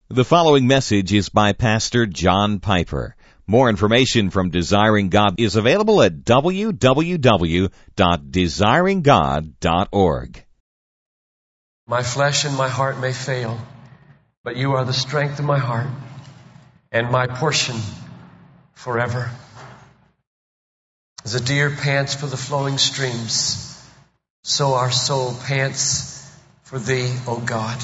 The following message is by Pastor John Piper. More information from Desiring God is available at www.desiringgod.org. My flesh and my heart may fail, but you are the strength of my heart and my portion forever. As a deer pants for the flowing streams, so our soul pants for Thee, O God.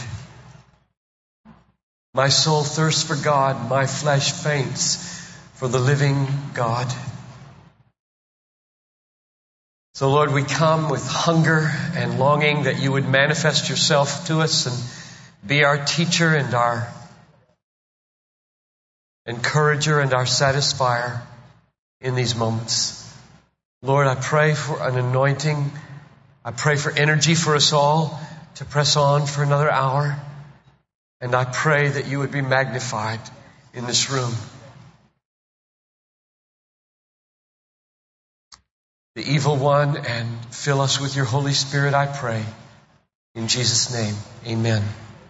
My soul thirsts for God, my flesh faints for the living God. So Lord, we come with hunger and longing that You would manifest Yourself to us and be our teacher and our encourager and our satisfier in these moments. Lord, I pray for an anointing. I pray for energy for us all to press on for another hour. And I pray that You would be magnified in this room. The evil one, and fill us with Your Holy Spirit, I pray. In Jesus' name, amen.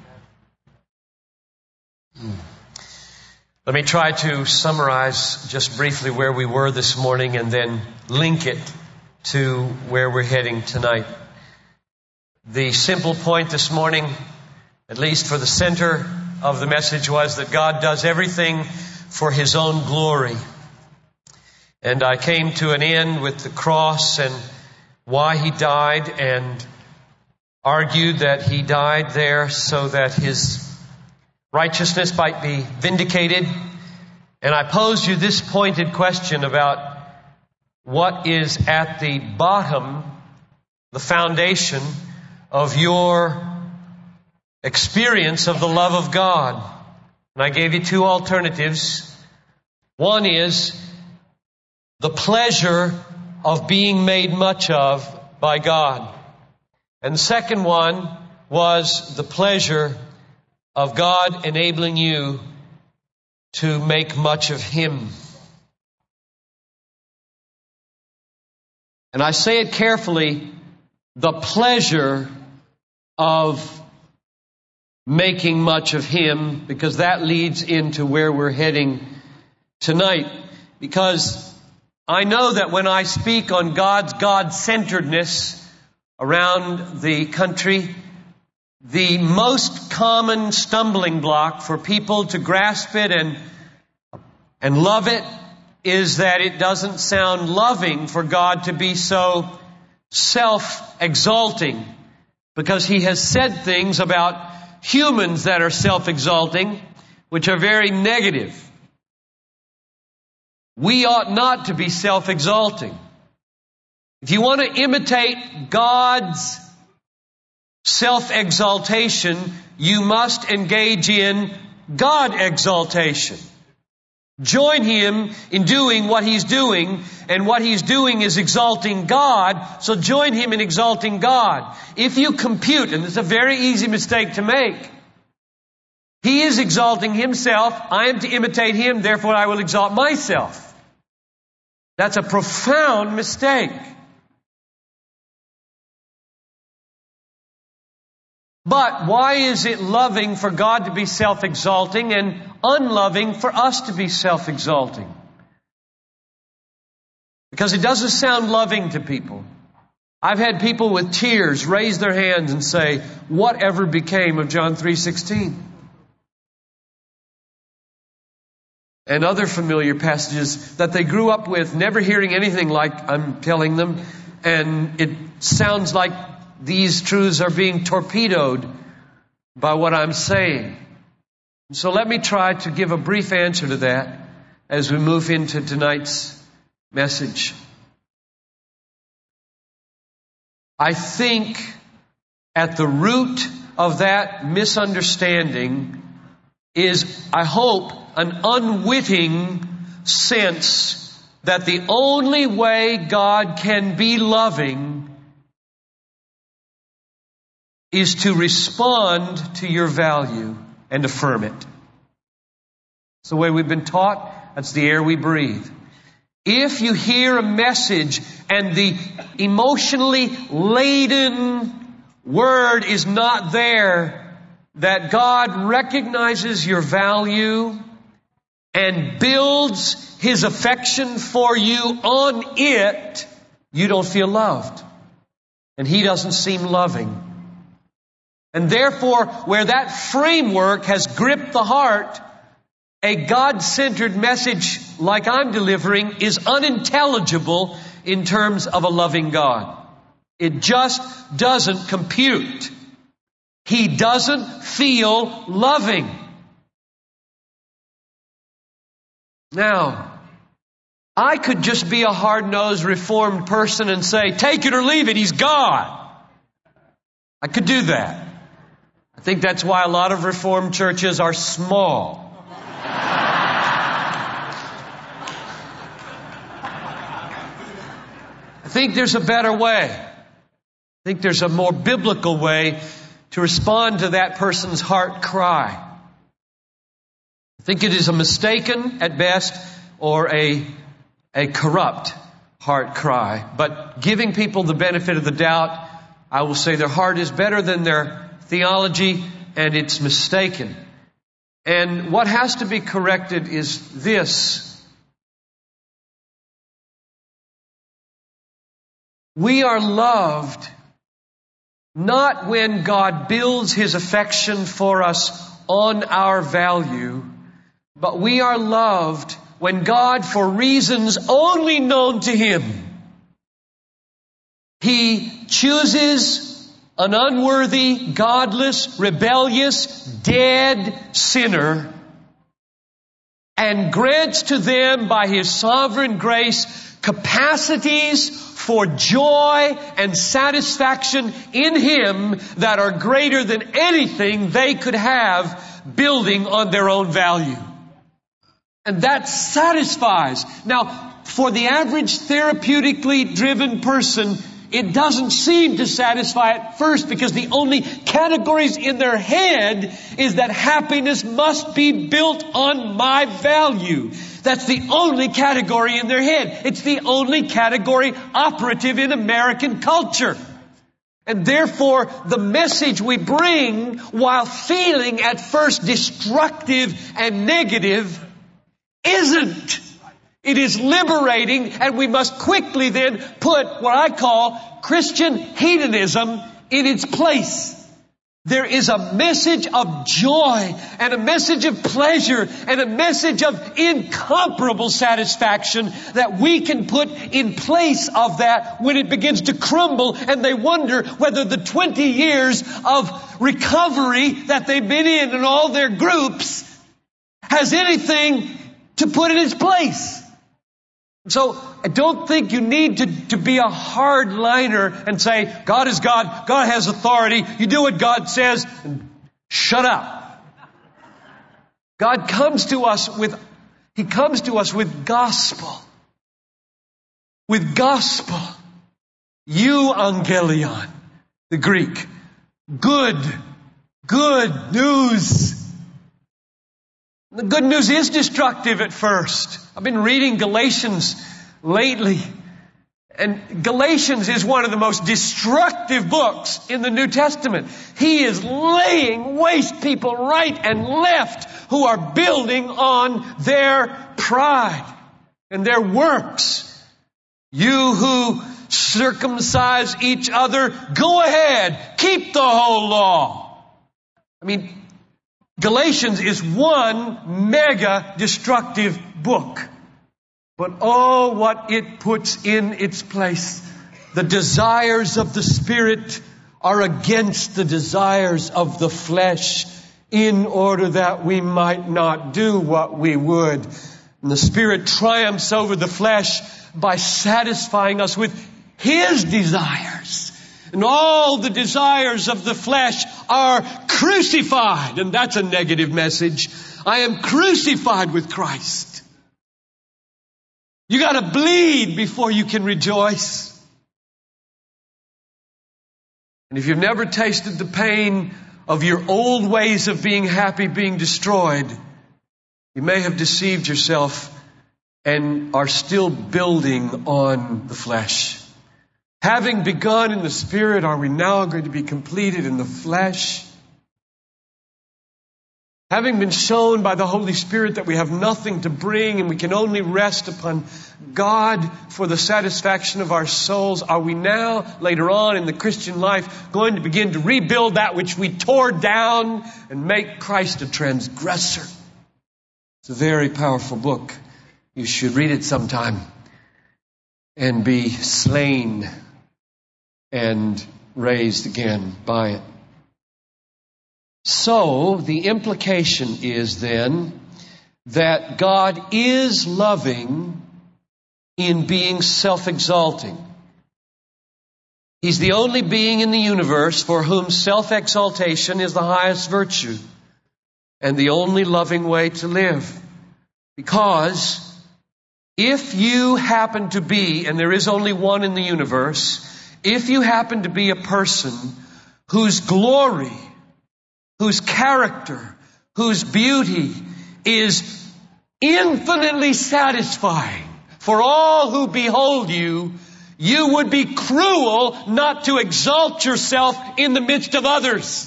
Let me try to summarize just briefly where we were this morning and then link it to where we're heading tonight. The simple point this morning, at least for the center of the message, was that God does everything for His own glory. And I came to an end with the cross and why He died, and argued that He died there so that His righteousness might be vindicated. And I posed you this pointed question about what is at the bottom, the foundation of your experience of the love of God. And I gave you two alternatives. One is the pleasure of being made much of by God. And the second one was the pleasure of God enabling you to make much of Him. And I say it carefully, the pleasure of making much of Him, because that leads into where we're heading tonight. Because I know that when I speak on God's God-centeredness around the country, the most common stumbling block for people to grasp it and love it is that it doesn't sound loving for God to be so self-exalting, because He has said things about humans that are self-exalting, which are very negative. We ought not to be self-exalting. If you want to imitate God's self-exaltation, you must engage in God-exaltation. Join Him in doing what He's doing, and what He's doing is exalting God, so join Him in exalting God. If you compute, and it's a very easy mistake to make, He is exalting Himself, I am to imitate Him, therefore I will exalt myself. That's a profound mistake. But why is it loving for God to be self-exalting and unloving for us to be self-exalting? Because it doesn't sound loving to people. I've had people with tears raise their hands and say, "Whatever became of John 3:16?" And other familiar passages that they grew up with, never hearing anything like I'm telling them, and it sounds like these truths are being torpedoed by what I'm saying. So let me try to give a brief answer to that as we move into tonight's message. I think at the root of that misunderstanding is, I hope, an unwitting sense that the only way God can be loving is to respond to your value and affirm it. It's the way we've been taught. That's the air we breathe. If you hear a message and the emotionally laden word is not there, that God recognizes your value and builds His affection for you on it, you don't feel loved. And He doesn't seem loving. And therefore, where that framework has gripped the heart, a God-centered message like I'm delivering is unintelligible in terms of a loving God. It just doesn't compute. He doesn't feel loving. Now, I could just be a hard-nosed Reformed person and say, take it or leave it, He's God. I could do that. I think that's why a lot of Reformed churches are small. I think there's a better way. I think there's a more biblical way to respond to that person's heart cry. I think it is a mistaken, at best, or a corrupt heart cry. But giving people the benefit of the doubt, I will say their heart is better than their theology, and it's mistaken. And what has to be corrected is this. We are loved not when God builds His affection for us on our value, but we are loved when God, for reasons only known to Him, He chooses an unworthy, godless, rebellious, dead sinner and grants to them by His sovereign grace capacities for joy and satisfaction in Him that are greater than anything they could have building on their own value. And that satisfies. Now, for the average therapeutically driven person, it doesn't seem to satisfy at first because the only categories in their head is that happiness must be built on my value. That's the only category in their head. It's the only category operative in American culture. And therefore, the message we bring, while feeling at first destructive and negative, isn't. It is liberating, and we must quickly then put what I call Christian hedonism in its place. There is a message of joy and a message of pleasure and a message of incomparable satisfaction that we can put in place of that when it begins to crumble and they wonder whether the 20 years of recovery that they've been in and all their groups has anything to put in its place. So I don't think you need to be a hardliner and say, God is God, God has authority, you do what God says, and shut up. God comes to us with gospel. With gospel. Euangelion, the Greek. Good news. The good news is destructive at first. I've been reading Galatians lately. And Galatians is one of the most destructive books in the New Testament. He is laying waste people right and left who are building on their pride and their works. You who circumcise each other, go ahead, keep the whole law. I mean, Galatians is one mega destructive book. But oh, what it puts in its place. The desires of the Spirit are against the desires of the flesh in order that we might not do what we would. And the Spirit triumphs over the flesh by satisfying us with His desires. And all the desires of the flesh are crucified. And that's a negative message. I am crucified with Christ. You got to bleed before you can rejoice. And if you've never tasted the pain of your old ways of being happy being destroyed, you may have deceived yourself and are still building on the flesh. Having begun in the Spirit, are we now going to be completed in the flesh? Having been shown by the Holy Spirit that we have nothing to bring and we can only rest upon God for the satisfaction of our souls, are we now, later on in the Christian life, going to begin to rebuild that which we tore down and make Christ a transgressor? It's a very powerful book. You should read it sometime and be slain and raised again by it. So, the implication is then that God is loving in being self-exalting. He's the only being in the universe for whom self-exaltation is the highest virtue and the only loving way to live. Because if you happen to be, and there is only one in the universe, if you happen to be a person whose glory, whose character, whose beauty is infinitely satisfying for all who behold you, you would be cruel not to exalt yourself in the midst of others.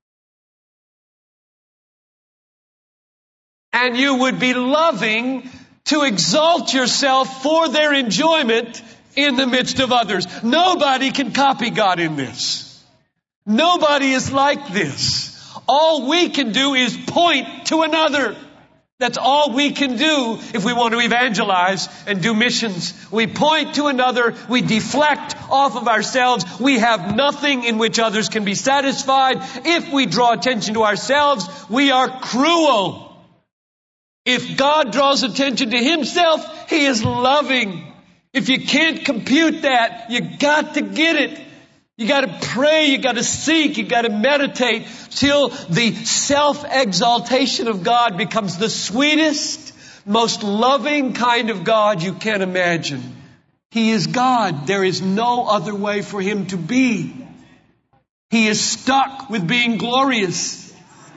And you would be loving to exalt yourself for their enjoyment in the midst of others. Nobody can copy God in this. Nobody is like this. All we can do is point to another. That's all we can do if we want to evangelize and do missions. We point to another. We deflect off of ourselves. We have nothing in which others can be satisfied. If we draw attention to ourselves, we are cruel. If God draws attention to Himself, He is loving. If you can't compute that, you got to get it. You got to pray, you got to seek, you got to meditate till the self-exaltation of God becomes the sweetest, most loving kind of God you can imagine. He is God. There is no other way for Him to be. He is stuck with being glorious.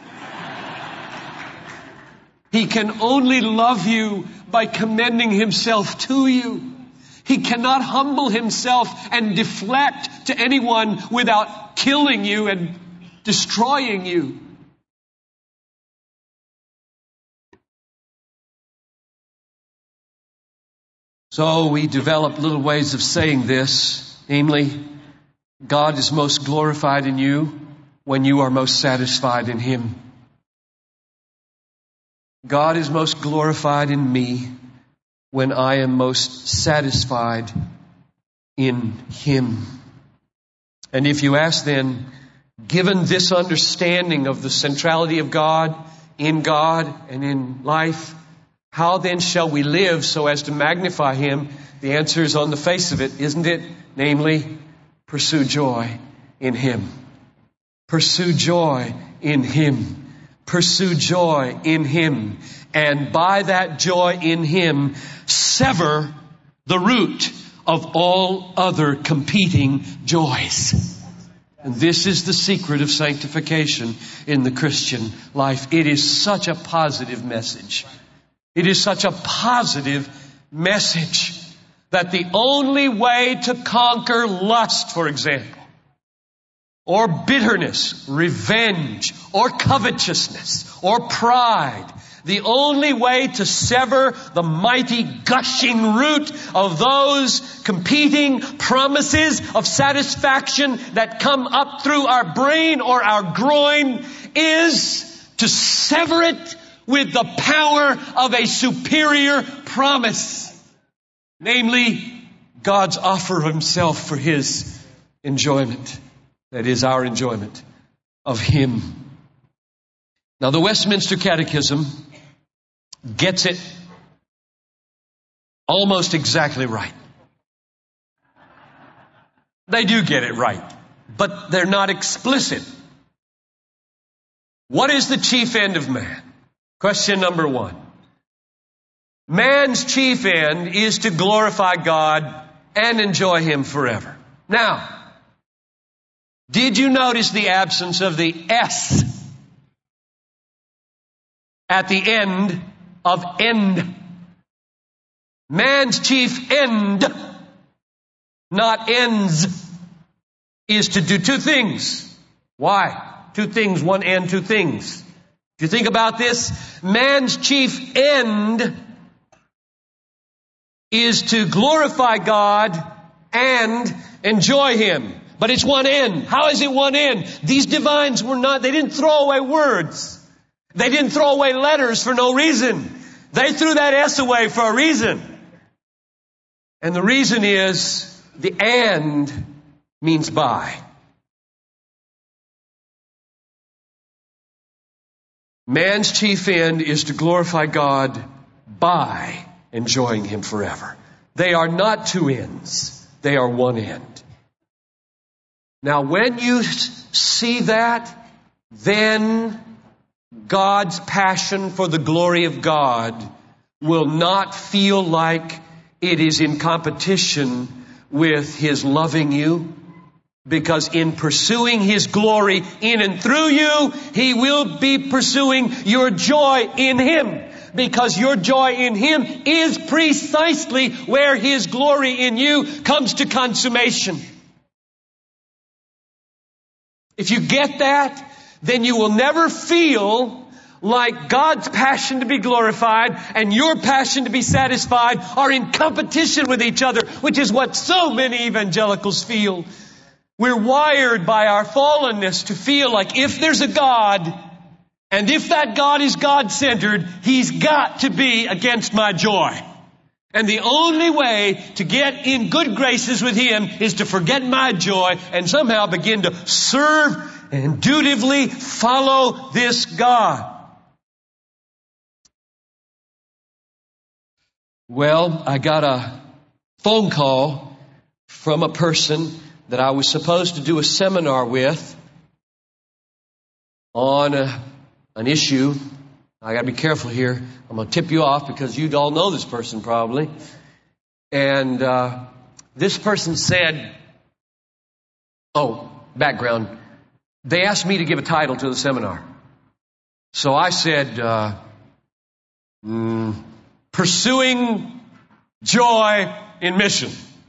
He can only love you by commending Himself to you. He cannot humble Himself and deflect to anyone without killing you and destroying you. So we develop little ways of saying this, namely, God is most glorified in you when you are most satisfied in Him. God is most glorified in me when I am most satisfied in Him. And if you ask then, given this understanding of the centrality of God, in God and in life, how then shall we live so as to magnify Him? The answer is on the face of it, isn't it? Namely, pursue joy in Him. Pursue joy in Him. Pursue joy in Him. And by that joy in Him, sever the root of all other competing joys. And this is the secret of sanctification in the Christian life. It is such a positive message. It is such a positive message that the only way to conquer lust, for example, or bitterness, revenge, or covetousness, or pride, the only way to sever the mighty gushing root of those competing promises of satisfaction that come up through our brain or our groin is to sever it with the power of a superior promise. Namely, God's offer of Himself for His enjoyment. That is our enjoyment of Him. Now, the Westminster Catechism gets it almost exactly right. They do get it right, but they're not explicit. What is the chief end of man? Question number 1. Man's chief end is to glorify God and enjoy Him forever. Now, did you notice the absence of the S at the end of end? Man's chief end, not ends, is to do two things. Why? Two things, one end, two things. If you think about this, man's chief end is to glorify God and enjoy Him. But it's one end. How is it one end? These divines they didn't throw away words. They didn't throw away letters for no reason. They threw that S away for a reason. And the reason is the and means by. Man's chief end is to glorify God by enjoying Him forever. They are not two ends. They are one end. Now, when you see that, then God's passion for the glory of God will not feel like it is in competition with His loving you. Because in pursuing His glory in and through you, He will be pursuing your joy in Him. Because your joy in Him is precisely where His glory in you comes to consummation. If you get that, then you will never feel like God's passion to be glorified and your passion to be satisfied are in competition with each other, which is what so many evangelicals feel. We're wired by our fallenness to feel like if there's a God, and if that God is God-centered, He's got to be against my joy. And the only way to get in good graces with Him is to forget my joy and somehow begin to serve and dutifully follow this God. Well, I got a phone call from a person that I was supposed to do a seminar with on an issue. I got to be careful here. I'm going to tip you off because you all know this person probably. And this person said, background. They asked me to give a title to the seminar. So I said, Pursuing Joy in Mission.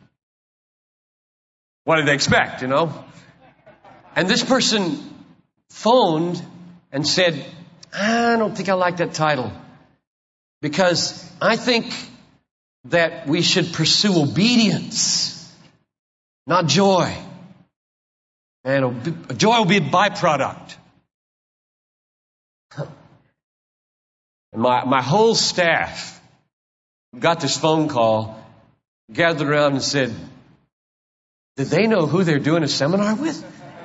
What did they expect, you know? And this person phoned and said, I don't think I like that title. Because I think that we should pursue obedience, not joy. And joy will be a byproduct. And my whole staff got this phone call, gathered around and said, did they know who they're doing a seminar with?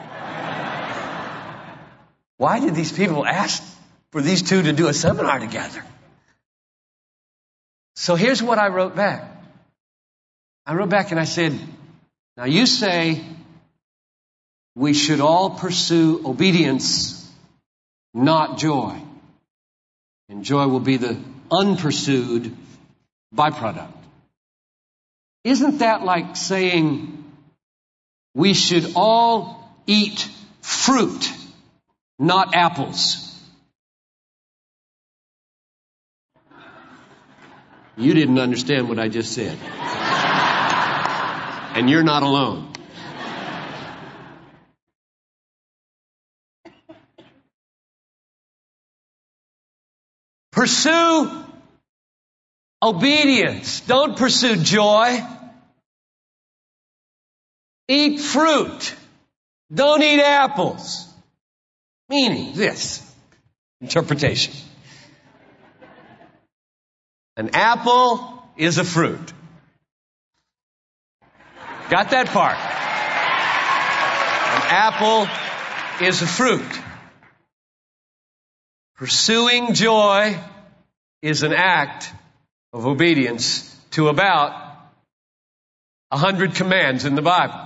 Why did these people ask for these two to do a seminar together? So here's what I wrote back. I wrote back and I said, now you say we should all pursue obedience, not joy. And joy will be the unpursued byproduct. Isn't that like saying we should all eat fruit, not apples? You didn't understand what I just said. And you're not alone. Pursue obedience. Don't pursue joy. Eat fruit. Don't eat apples. Meaning this. Interpretation. An apple is a fruit. Got that part? An apple is a fruit. Pursuing joy is an act of obedience to about 100 commands in the Bible.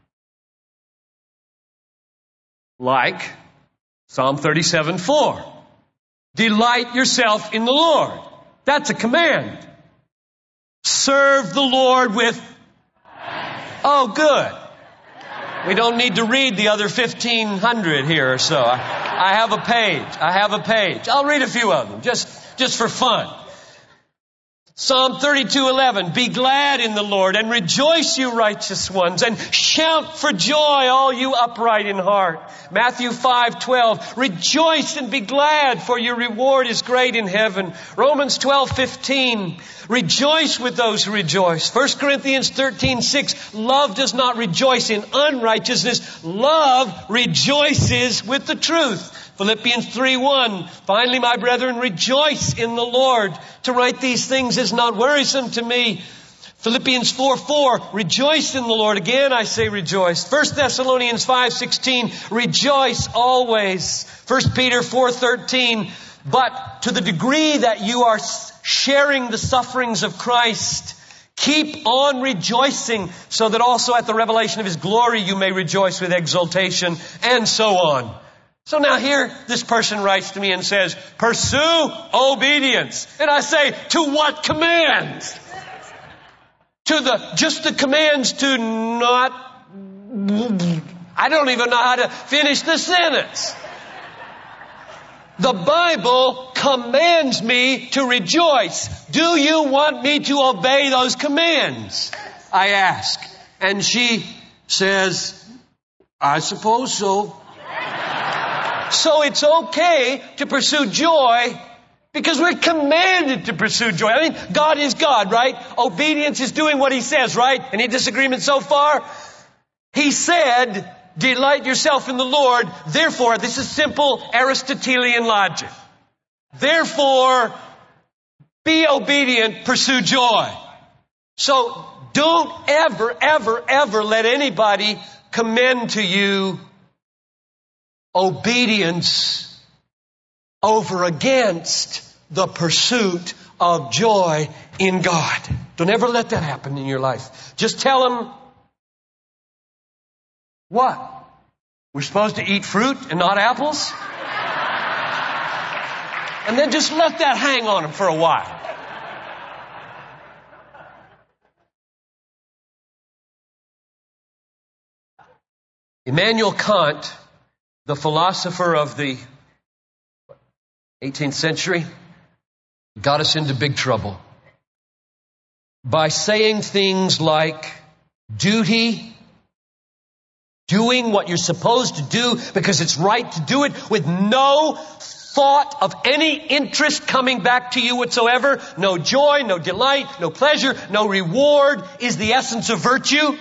Like Psalm 37:4. Delight yourself in the Lord. That's a command. Serve the Lord with... Oh, good. We don't need to read the other 1,500 here or so. I have a page. I'll read a few of them, just for fun. Psalm 32:11, be glad in the Lord and rejoice, you righteous ones, and shout for joy, all you upright in heart. Matthew 5:12, rejoice and be glad, for your reward is great in heaven. Romans 12:15, rejoice with those who rejoice. 1 Corinthians 13:6, love does not rejoice in unrighteousness. Love rejoices with the truth. Philippians 3:1, finally, my brethren, rejoice in the Lord. To write these things is not wearisome to me. Philippians 4:4, rejoice in the Lord. Again, I say rejoice. 1 Thessalonians 5:16, rejoice always. 1 Peter 4:13, but to the degree that you are sharing the sufferings of Christ, keep on rejoicing, so that also at the revelation of His glory you may rejoice with exultation, and so on. So now here, this person writes to me and says, pursue obedience. And I say, to what commands? Just the commands to not, I don't even know how to finish the sentence. The Bible commands me to rejoice. Do you want me to obey those commands? I ask. And she says, I suppose so. So it's okay to pursue joy because we're commanded to pursue joy. I mean, God is God, right? Obedience is doing what He says, right? Any disagreement so far? He said, delight yourself in the Lord. Therefore, this is simple Aristotelian logic. Therefore, be obedient, pursue joy. So don't ever let anybody commend to you obedience over against the pursuit of joy in God. Don't ever let that happen in your life. Just tell them, what? We're supposed to eat fruit and not apples? And then just let that hang on them for a while. Immanuel Kant, the philosopher of the 18th century, got us into big trouble by saying things like duty, doing what you're supposed to do because it's right to do it with no thought of any interest coming back to you whatsoever. No joy, no delight, no pleasure, no reward is the essence of virtue.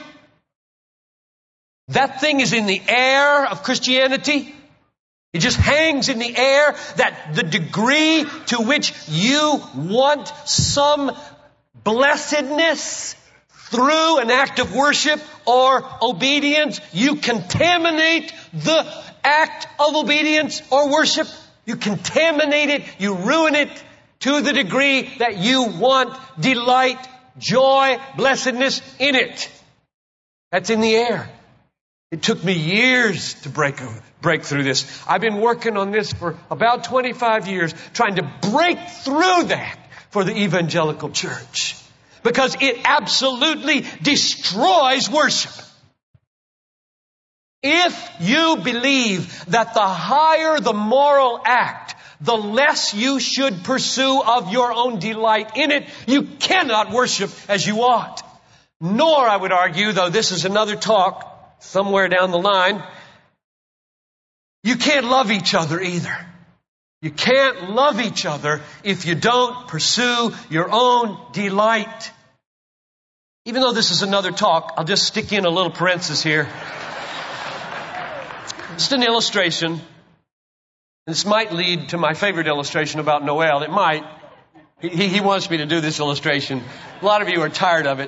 That thing is in the air of Christianity. It just hangs in the air, that the degree to which you want some blessedness through an act of worship or obedience, you contaminate the act of obedience or worship. You contaminate it, you ruin it to the degree that you want delight, joy, blessedness in it. That's in the air. It took me years to break through this. I've been working on this for about 25 years, trying to break through that for the evangelical church. Because it absolutely destroys worship. If you believe that the higher the moral act, the less you should pursue of your own delight in it, you cannot worship as you ought. Nor, I would argue, though this is another talk somewhere down the line, you can't love each other either. You can't love each other if you don't pursue your own delight. Even though this is another talk, I'll just stick in a little parenthesis here. Just an illustration. This might lead to my favorite illustration about Noel. It might. He wants me to do this illustration. A lot of you are tired of it.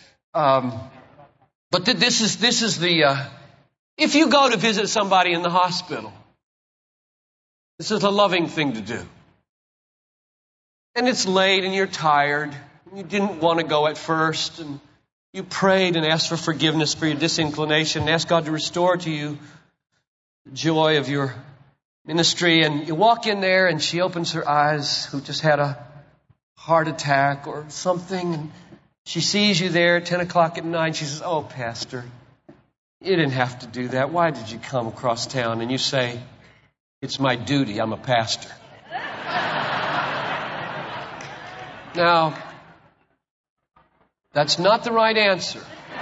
But this is the, if you go to visit somebody in the hospital, this is a loving thing to do. And it's late and you're tired. You didn't want to go at first. And you prayed and asked for forgiveness for your disinclination and asked God to restore to you the joy of your ministry. And you walk in there and she opens her eyes, who just had a heart attack or something. And she sees you there at 10 o'clock at night. She says, oh, Pastor, you didn't have to do that. Why did you come across town? And you say, it's my duty. I'm a pastor. Now, That's not the right answer.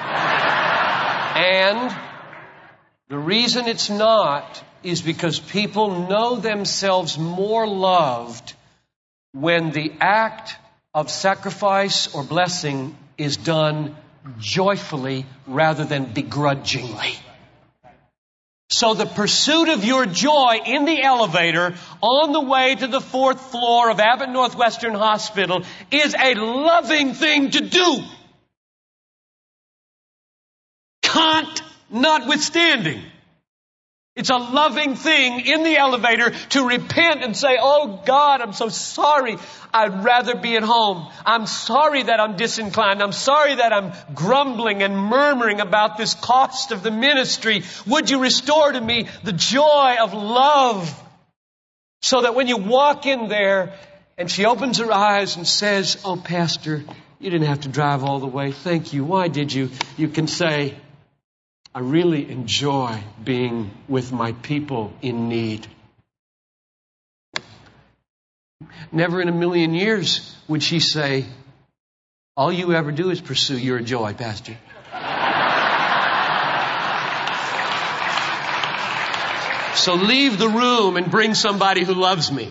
And the reason it's not is because people know themselves more loved when the act of sacrifice or blessing is done joyfully rather than begrudgingly. So the pursuit of your joy in the elevator on the way to the 4th floor of Abbott Northwestern Hospital is a loving thing to do. Kant notwithstanding. It's a loving thing in the elevator to repent and say, oh God, I'm so sorry. I'd rather be at home. I'm sorry that I'm disinclined. I'm sorry that I'm grumbling and murmuring about this cost of the ministry. Would you restore to me the joy of love? So that when you walk in there and she opens her eyes and says, oh Pastor, you didn't have to drive all the way. Thank you. Why did you? You can say, I really enjoy being with my people in need. Never in a million years would she say, all you ever do is pursue your joy, Pastor. So leave the room and bring somebody who loves me.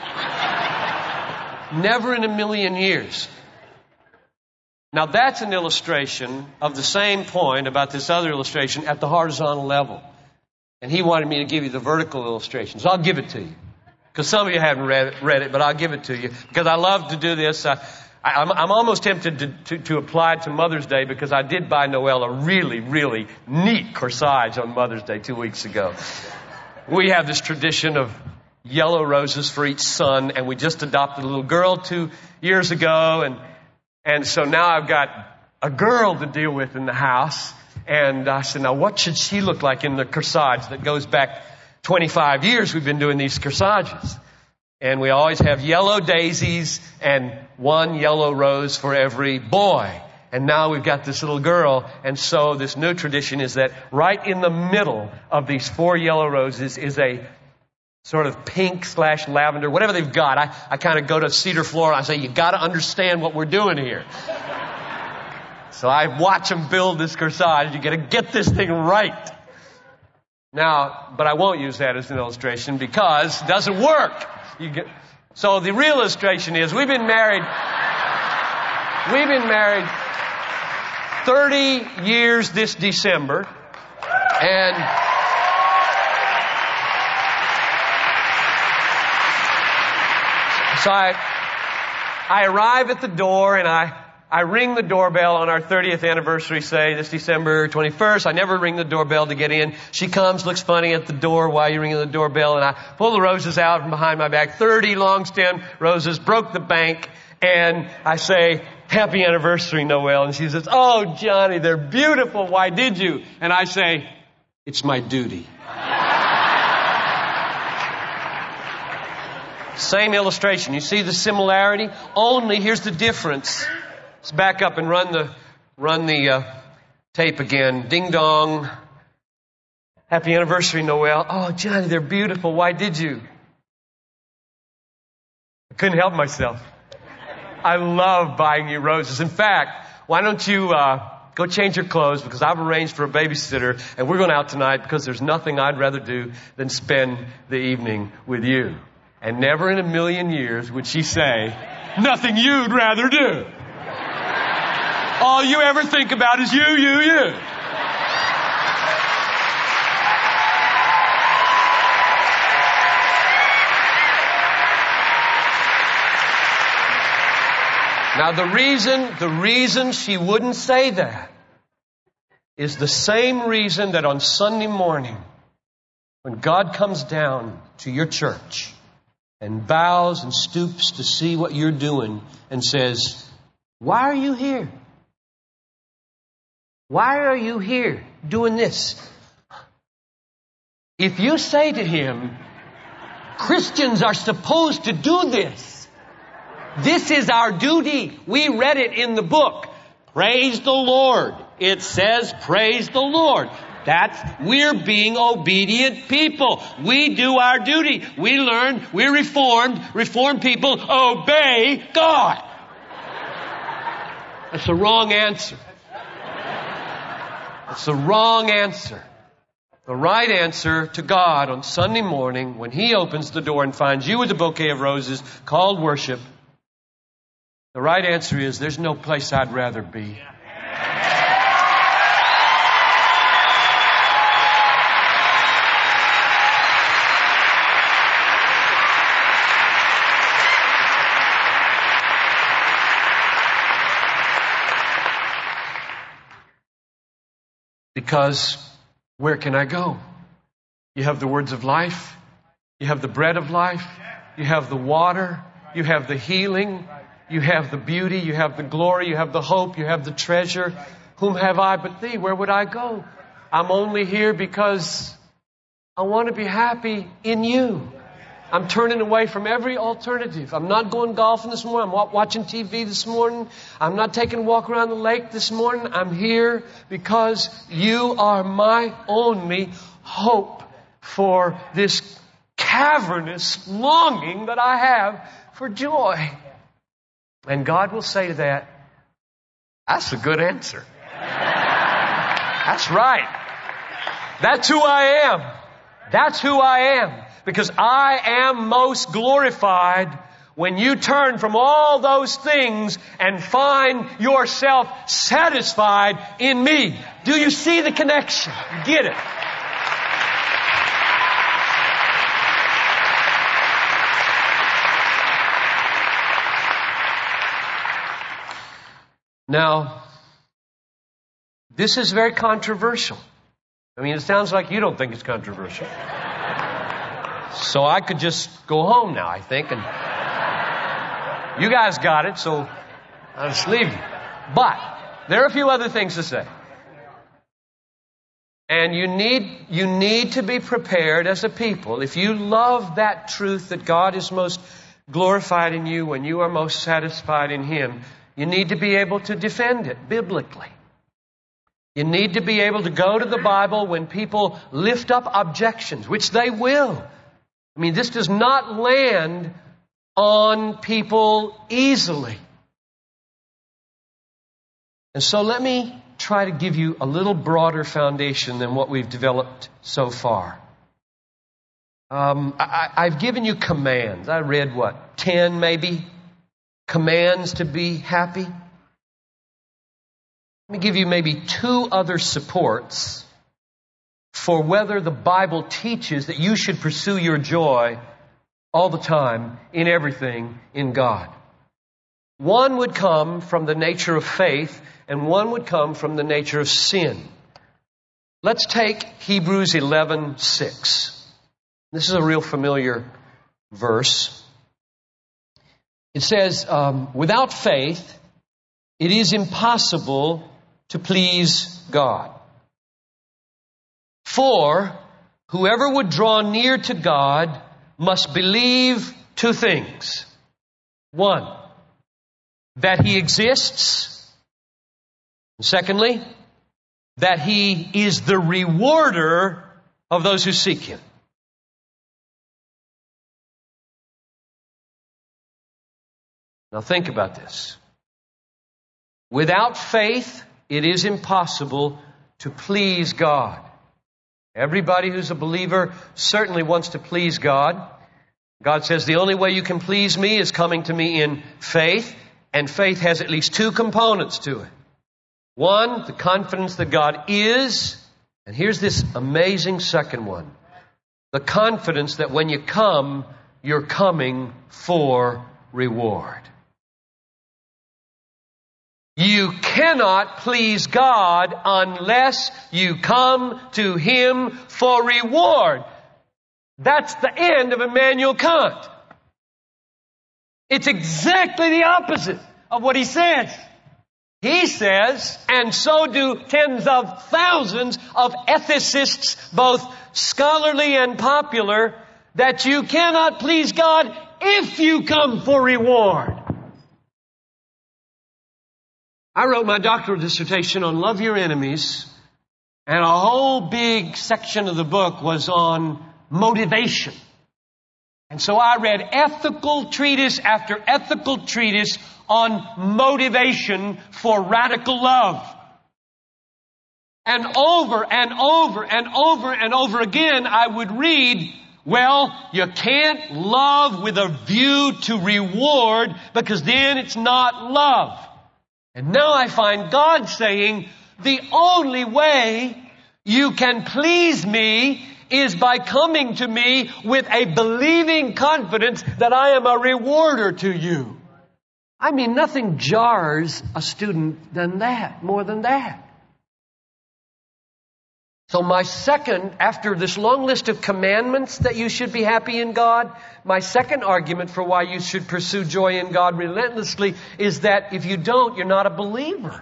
Never in a million years. Now that's an illustration of the same point about this other illustration at the horizontal level. And he wanted me to give you the vertical illustrations. I'll give it to you. Because some of you haven't read it, but I'll give it to you. Because I love to do this. I'm almost tempted to apply it to Mother's Day because I did buy Noelle a really, really neat corsage on Mother's Day 2 weeks ago. We have this tradition of yellow roses for each son, and we just adopted a little girl 2 years ago, and so now I've got a girl to deal with in the house. And I said, now what should she look like in the corsage that goes back 25 years we've been doing these corsages. And we always have yellow daisies and one yellow rose for every boy. And now we've got this little girl. And so this new tradition is that right in the middle of these 4 yellow roses is a sort of pink/lavender, whatever they've got. I kind of go to Cedar Floor and I say, you got to understand what we're doing here. So I watch them build this corsage. You got to get this thing right. Now, but I won't use that as an illustration because it doesn't work. So the real illustration is we've been married 30 years this December. And so I arrive at the door and I ring the doorbell on our 30th anniversary, say, this December 21st. I never ring the doorbell to get in. She comes, looks funny at the door while you're ringing the doorbell, and I pull the roses out from behind my back. 30 long-stem roses, broke the bank, and I say, happy anniversary, Noelle. And she says, oh, Johnny, they're beautiful. Why did you? And I say, it's my duty. Same illustration. You see the similarity? Only here's the difference. Let's back up and run the tape again. Ding dong. Happy anniversary, Noelle. Oh, Johnny, they're beautiful. Why did you? I couldn't help myself. I love buying you roses. In fact, why don't you go change your clothes because I've arranged for a babysitter and we're going out tonight because there's nothing I'd rather do than spend the evening with you. And never in a million years would she say, nothing you'd rather do. All you ever think about is you. Now the reason she wouldn't say that is the same reason that on Sunday morning, when God comes down to your church and bows and stoops to see what you're doing and says, why are you here? Why are you here doing this? If you say to him, Christians are supposed to do this. This is our duty. We read it in the book. Praise the Lord. It says, praise the Lord. We're being obedient people. We do our duty. We learn. We're reformed. Reformed people obey God. It's the wrong answer. It's the wrong answer. The right answer to God on Sunday morning when He opens the door and finds you with a bouquet of roses called worship, the right answer is, there's no place I'd rather be. Because where can I go? You have the words of life. You have the bread of life. You have the water. You have the healing. You have the beauty. You have the glory. You have the hope. You have the treasure. Whom have I but Thee? Where would I go? I'm only here because I want to be happy in You. I'm turning away from every alternative. I'm not going golfing this morning. I'm watching TV this morning. I'm not taking a walk around the lake this morning. I'm here because You are my only hope for this cavernous longing that I have for joy. And God will say to that, that's a good answer. That's right. That's who I am. That's who I am. Because I am most glorified when you turn from all those things and find yourself satisfied in Me. Do you see the connection? Get it? Now, this is very controversial. I mean, it sounds like you don't think it's controversial. So I could just go home now, I think, and you guys got it, so I'll just leave you. But there are a few other things to say. And you need to be prepared as a people. If you love that truth that God is most glorified in you when you are most satisfied in Him, you need to be able to defend it biblically. You need to be able to go to the Bible when people lift up objections, which they will. I mean, this does not land on people easily. And so let me try to give you a little broader foundation than what we've developed so far. I've given you commands. I read 10 maybe? Commands to be happy. Let me give you maybe 2 other supports for whether the Bible teaches that you should pursue your joy all the time, in everything, in God. One would come from the nature of faith, and one would come from the nature of sin. Let's take Hebrews 11:6. This is a real familiar verse. It says, without faith, it is impossible to please God. For whoever would draw near to God must believe 2 things. 1, that He exists. And secondly, that He is the rewarder of those who seek Him. Now think about this. Without faith, it is impossible to please God. Everybody who's a believer certainly wants to please God. God says the only way you can please Me is coming to Me in faith. And faith has at least 2 components to it. 1, the confidence that God is. And here's this amazing second one. The confidence that when you come, you're coming for reward. You cannot please God unless you come to Him for reward. That's the end of Immanuel Kant. It's exactly the opposite of what he says. He says, and so do tens of thousands of ethicists, both scholarly and popular, that you cannot please God if you come for reward. I wrote my doctoral dissertation on Love Your Enemies, and a whole big section of the book was on motivation. And so I read ethical treatise after ethical treatise on motivation for radical love. And over and over and over and over again, I would read, well, you can't love with a view to reward because then it's not love. And now I find God saying, the only way you can please me is by coming to me with a believing confidence that I am a rewarder to you. I mean, nothing jars a student more than that. So my second, after this long list of commandments that you should be happy in God, my second argument for why you should pursue joy in God relentlessly is that if you don't, you're not a believer.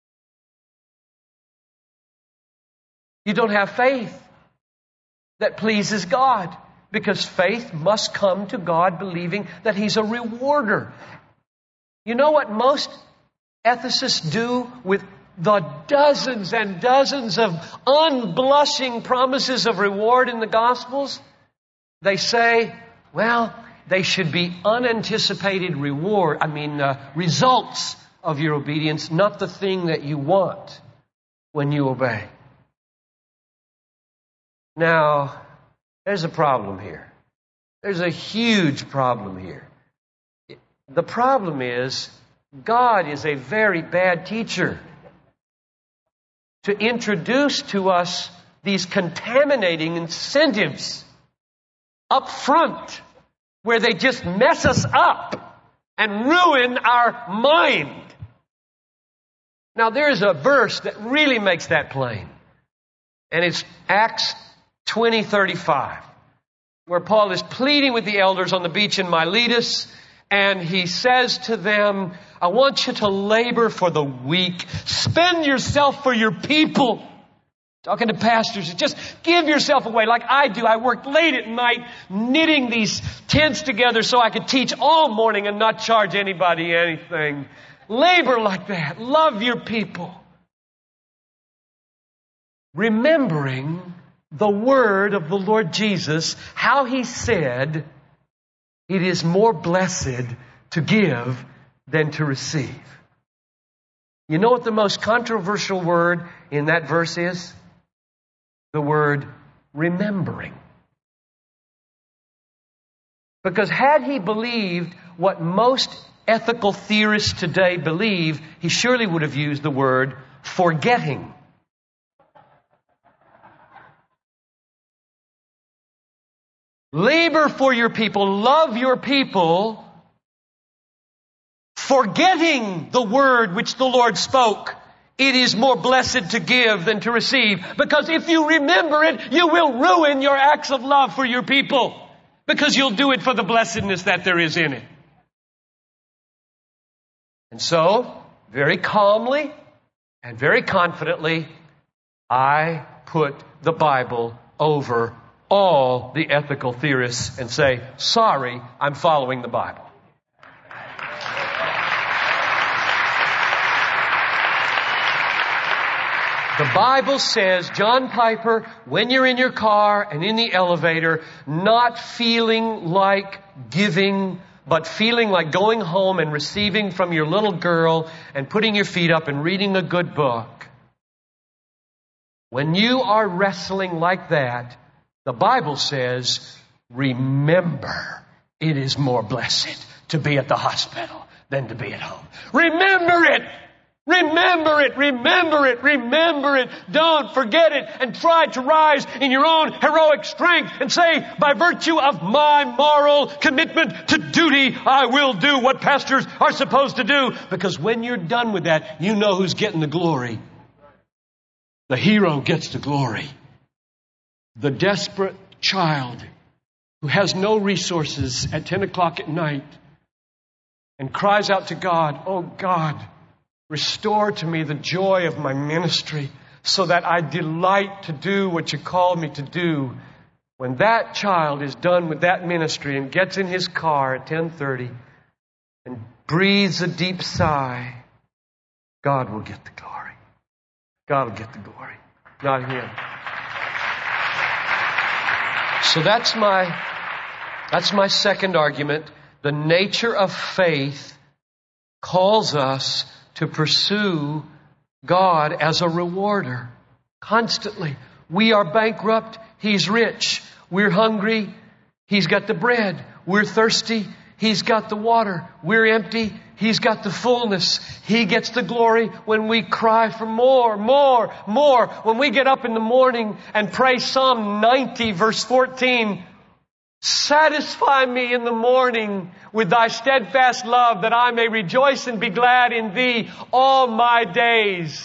You don't have faith that pleases God, because faith must come to God believing that He's a rewarder. You know what most ethicists do with the dozens and dozens of unblushing promises of reward in the Gospels? They say, well, they should be unanticipated results of your obedience, not the thing that you want when you obey. Now, there's a problem here. There's a huge problem here. The problem is, God is a very bad teacher to introduce to us these contaminating incentives up front, where they just mess us up and ruin our mind. Now, there's a verse that really makes that plain. And it's Acts 20:35, where Paul is pleading with the elders on the beach in Miletus, and he says to them, I want you to labor for the weak. Spend yourself for your people. Talking to pastors, just give yourself away like I do. I worked late at night knitting these tents together so I could teach all morning and not charge anybody anything. Labor like that. Love your people. Remembering the word of the Lord Jesus, how He said, it is more blessed to give than to receive. You know what the most controversial word in that verse is? The word remembering. Because had he believed what most ethical theorists today believe, he surely would have used the word forgetting. Labor for your people, love your people, forgetting the word which the Lord spoke. It is more blessed to give than to receive. Because if you remember it, you will ruin your acts of love for your people. Because you'll do it for the blessedness that there is in it. And so, very calmly and very confidently, I put the Bible over all the ethical theorists and say, sorry, I'm following the Bible. The Bible says, John Piper, when you're in your car and in the elevator, not feeling like giving, but feeling like going home and receiving from your little girl and putting your feet up and reading a good book. When you are wrestling like that, the Bible says, remember, it is more blessed to be at the hospital than to be at home. Remember it! Remember it, remember it, remember it. Don't forget it and try to rise in your own heroic strength and say, by virtue of my moral commitment to duty, I will do what pastors are supposed to do. Because when you're done with that, you know who's getting the glory. The hero gets the glory. The desperate child who has no resources at 10 o'clock at night and cries out to God, oh God, restore to me the joy of my ministry so that I delight to do what you called me to do. When that child is done with that ministry and gets in his car at 10:30 and breathes a deep sigh, God will get the glory. God will get the glory, not him. So that's my That's my second argument. The nature of faith calls us to pursue God as a rewarder constantly. We are bankrupt. He's rich. We're hungry. He's got the bread. We're thirsty. He's got the water. We're empty. He's got the fullness. He gets the glory when we cry for more, more, more. When we get up in the morning and pray Psalm 90 verse 14, satisfy me in the morning with thy steadfast love, that I may rejoice and be glad in thee all my days.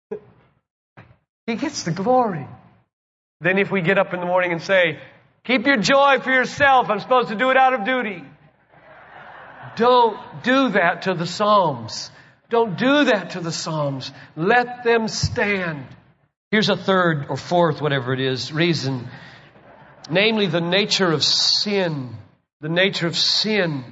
He gets the glory. Then if we get up in the morning and say, keep your joy for yourself, I'm supposed to do it out of duty. Don't do that to the Psalms. Don't do that to the Psalms. Let them stand. Here's a third or fourth, whatever it is, reason. Namely, the nature of sin. The nature of sin.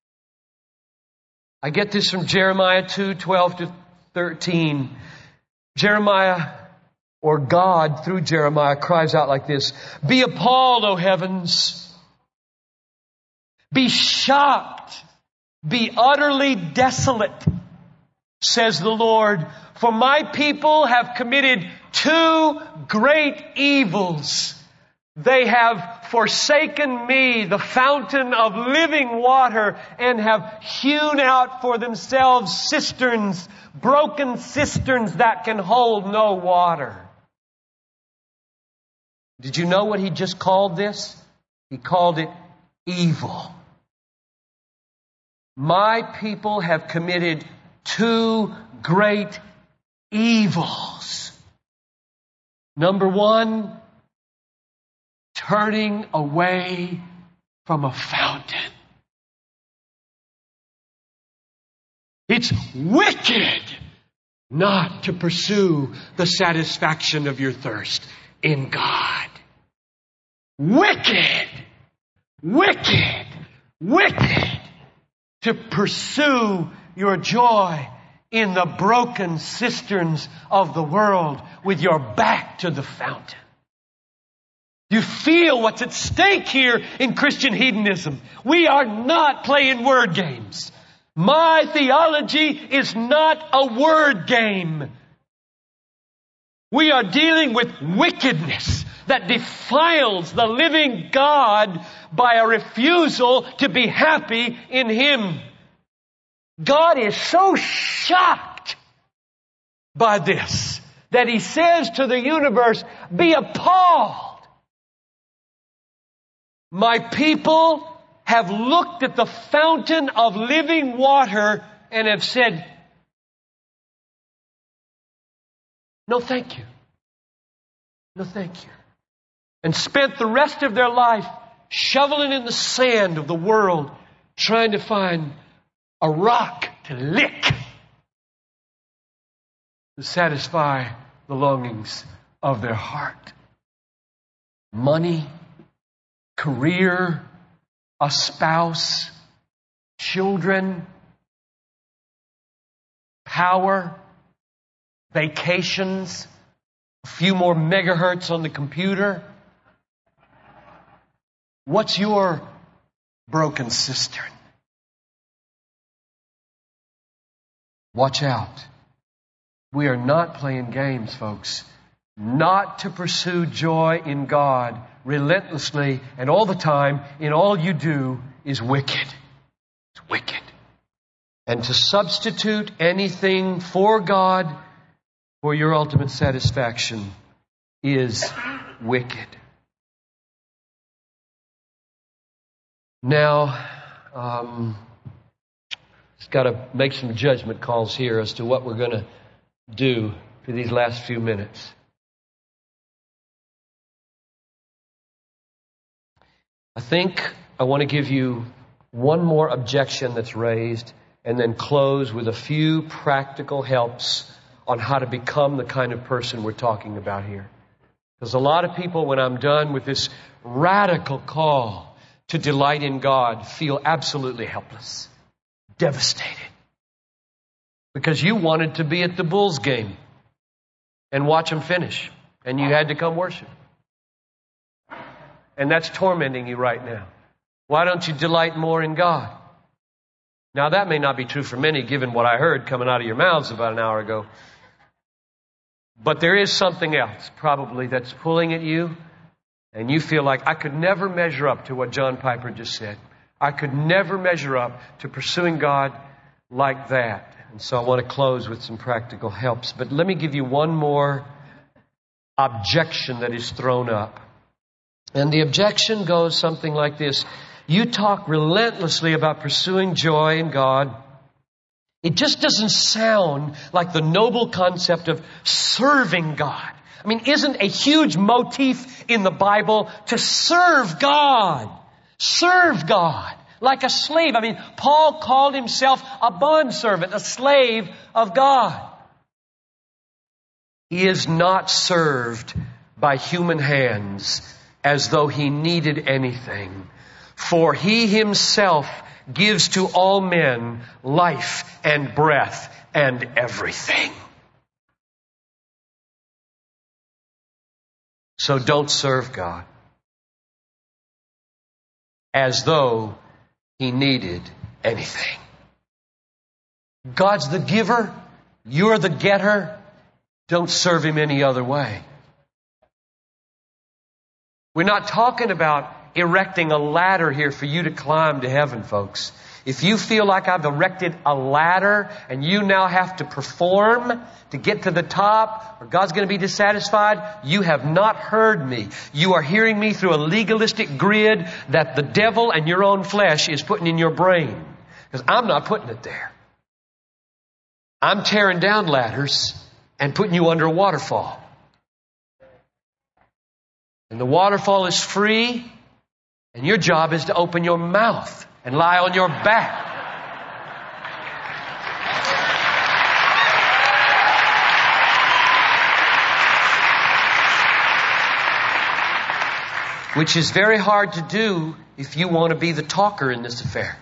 I get this from Jeremiah 2:12-13. Jeremiah, or God through Jeremiah, cries out like this. Be appalled, O heavens. Be shocked. Be utterly desolate, says the Lord. For my people have committed two great evils. They have forsaken me, the fountain of living water, and have hewn out for themselves cisterns, broken cisterns that can hold no water. Did you know what he just called this? He called it evil. My people have committed two great evils. Number one, turning away from a fountain. It's wicked not to pursue the satisfaction of your thirst in God. Wicked, wicked, wicked to pursue your joy in the broken cisterns of the world with your back to the fountain. You feel what's at stake here in Christian hedonism. We are not playing word games. My theology is not a word game. We are dealing with wickedness that defiles the living God by a refusal to be happy in Him. God is so shocked by this that He says to the universe, be appalled. My people have looked at the fountain of living water and have said, no thank you. No thank you. And spent the rest of their life shoveling in the sand of the world, trying to find a rock to lick to satisfy the longings of their heart. Money, career, a spouse, children, power, vacations, a few more megahertz on the computer. What's your broken cistern? Watch out. We are not playing games, folks. Not to pursue joy in God relentlessly and all the time in all you do is wicked. It's wicked. And to substitute anything for God for your ultimate satisfaction is wicked. Now, just got to make some judgment calls here as to what we're going to do for these last few minutes. I think I want to give you one more objection that's raised and then close with a few practical helps on how to become the kind of person we're talking about here. Because a lot of people, when I'm done with this radical call to delight in God, feel absolutely helpless, devastated. Because you wanted to be at the Bulls game and watch them finish, and you had to come worship. And that's tormenting you right now. Why don't you delight more in God? Now, that may not be true for many, given what I heard coming out of your mouths about an hour ago. But there is something else, probably, that's pulling at you, and you feel like, I could never measure up to what John Piper just said. I could never measure up to pursuing God like that. And so I want to close with some practical helps. But let me give you one more objection that is thrown up. And the objection goes something like this. You talk relentlessly about pursuing joy in God. It just doesn't sound like the noble concept of serving God. I mean, isn't a huge motif in the Bible to serve God? Serve God like a slave. I mean, Paul called himself a bondservant, a slave of God. He is not served by human hands as though he needed anything. For he himself gives to all men life and breath and everything. So don't serve God as though he needed anything. God's the giver. You're the getter. Don't serve him any other way. We're not talking about erecting a ladder here for you to climb to heaven, folks. If you feel like I've erected a ladder and you now have to perform to get to the top, or God's going to be dissatisfied, you have not heard me. You are hearing me through a legalistic grid that the devil and your own flesh is putting in your brain. Because I'm not putting it there. I'm tearing down ladders and putting you under a waterfall. And the waterfall is free, and your job is to open your mouth and lie on your back. Which is very hard to do if you want to be the talker in this affair.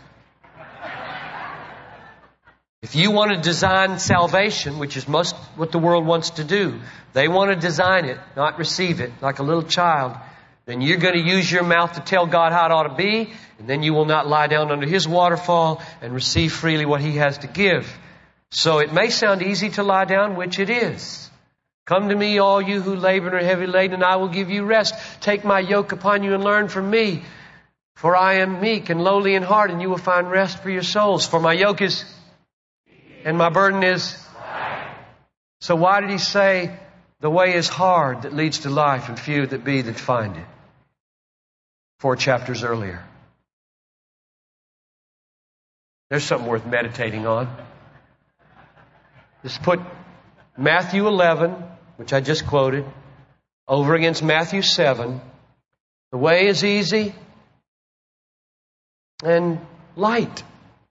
If you want to design salvation, which is most what the world wants to do, they want to design it, not receive it, like a little child, then you're going to use your mouth to tell God how it ought to be, and then you will not lie down under His waterfall and receive freely what He has to give. So it may sound easy to lie down, which it is. Come to me, all you who labor and are heavy laden, and I will give you rest. Take my yoke upon you and learn from me. For I am meek and lowly in heart, and you will find rest for your souls. For my yoke is, and my burden is. So why did He say, the way is hard that leads to life, and few that be that find it? 4 chapters earlier. There's something worth meditating on. Just put Matthew 11, which I just quoted, over against Matthew 7. The way is easy and light.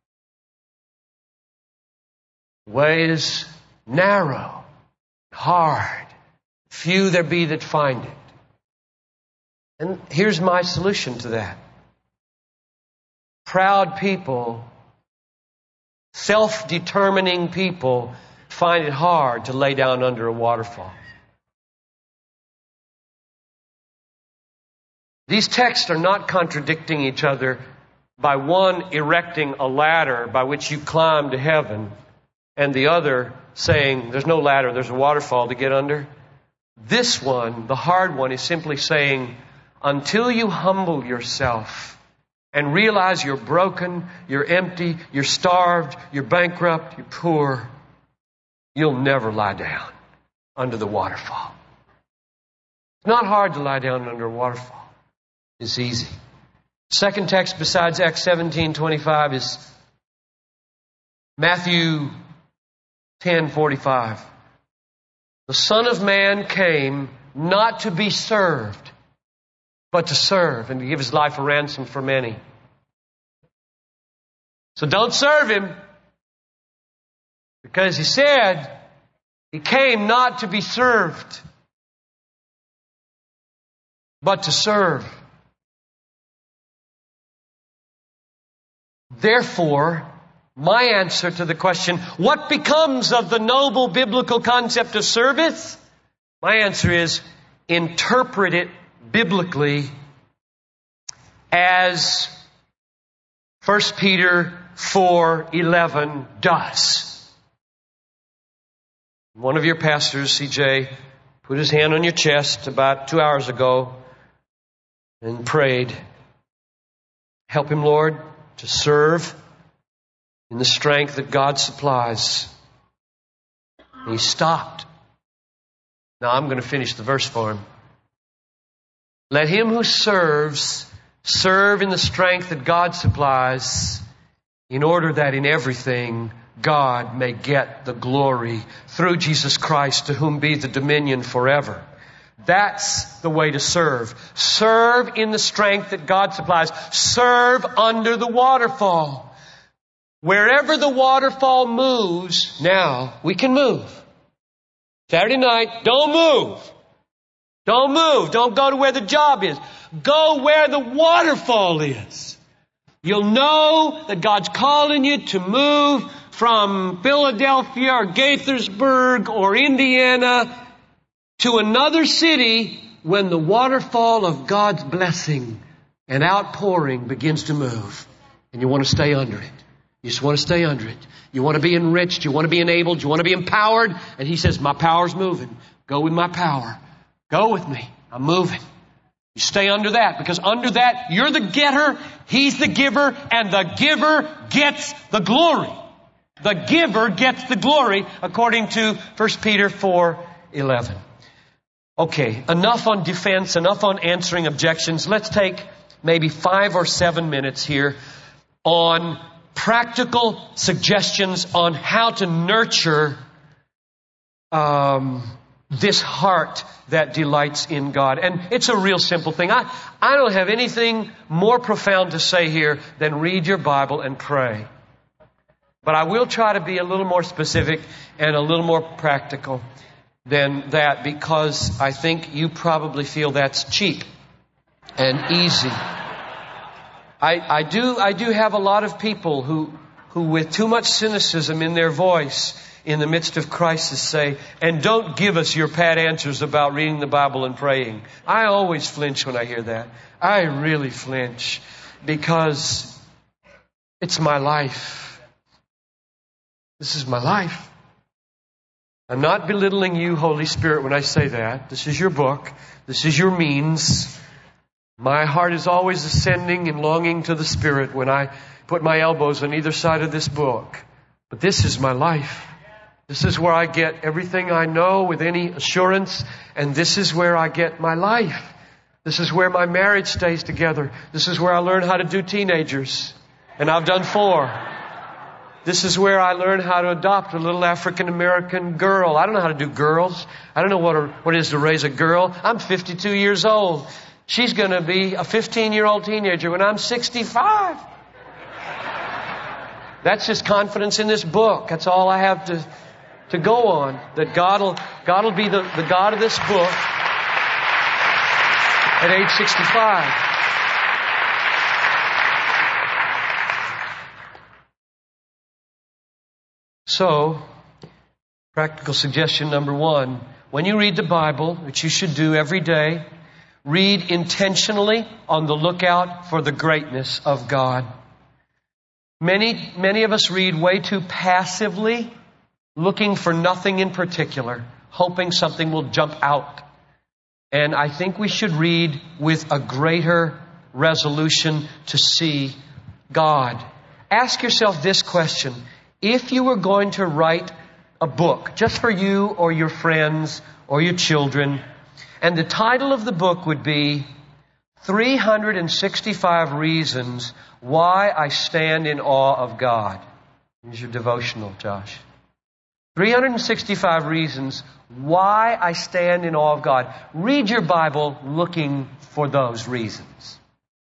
The way is narrow, hard. Few there be that find it. And here's my solution to that. Proud people, self-determining people, find it hard to lay down under a waterfall. These texts are not contradicting each other by one erecting a ladder by which you climb to heaven and the other saying there's no ladder, there's a waterfall to get under. This one, the hard one, is simply saying until you humble yourself and realize you're broken, you're empty, you're starved, you're bankrupt, you're poor, you'll never lie down under the waterfall. It's not hard to lie down under a waterfall. It's easy. Second text besides Acts 17:25 is Matthew 10:45. The Son of Man came not to be served, but to serve and to give His life a ransom for many. So don't serve Him, because He said He came not to be served, but to serve. Therefore, my answer to the question, what becomes of the noble biblical concept of service? My answer is, interpret it biblically as 1 Peter 4:11 does. One of your pastors, CJ, put his hand on your chest about 2 hours ago and prayed, help him, Lord, to serve in the strength that God supplies. And he stopped. Now I'm going to finish the verse for him. Let him who serves serve in the strength that God supplies, in order that in everything God may get the glory through Jesus Christ, to whom be the dominion forever. That's the way to serve. Serve in the strength that God supplies. Serve under the waterfall. Wherever the waterfall moves, now we can move. Saturday night, don't move. Don't move. Don't go to where the job is. Go where the waterfall is. You'll know that God's calling you to move from Philadelphia or Gaithersburg or Indiana to another city when the waterfall of God's blessing and outpouring begins to move. And you want to stay under it. You just want to stay under it. You want to be enriched. You want to be enabled. You want to be empowered. And He says, my power's moving. Go with my power. Go with me. I'm moving. You stay under that, because under that, you're the getter, He's the giver, and the giver gets the glory. The giver gets the glory, according to 1 Peter 4:11. Okay, enough on defense, enough on answering objections. Let's take maybe 5 or 7 minutes here on practical suggestions on how to nurture this heart that delights in God. And it's a real simple thing. I don't have anything more profound to say here than read your Bible and pray. But I will try to be a little more specific and a little more practical than that, because I think you probably feel that's cheap and easy. I do have a lot of people who with too much cynicism in their voice in the midst of crisis say, and don't give us your pat answers about reading the Bible and praying. I always flinch when I hear that. I really flinch, because it's my life. This is my life. I'm not belittling you, Holy Spirit, when I say that. This is your book. This is your means. My heart is always ascending and longing to the Spirit when I put my elbows on either side of this book. But this is my life. This is where I get everything I know with any assurance, and this is where I get my life. This is where my marriage stays together. This is where I learn how to do teenagers, and I've done 4. This is where I learn how to adopt a little African-American girl. I don't know how to do girls. I don't know what it is to raise a girl. I'm 52 years old. She's going to be a 15-year-old teenager when I'm 65. That's just confidence in this book. That's all I have to go on. That God will be the God of this book at age 65. So, practical suggestion number 1. When you read the Bible, which you should do every day, read intentionally on the lookout for the greatness of God. Many of us read way too passively, looking for nothing in particular, hoping something will jump out. And I think we should read with a greater resolution to see God. Ask yourself this question. If you were going to write a book just for you or your friends or your children, and the title of the book would be 365 Reasons Why I Stand in Awe of God. Here's your devotional, Josh. 365 Reasons Why I Stand in Awe of God. Read your Bible looking for those reasons.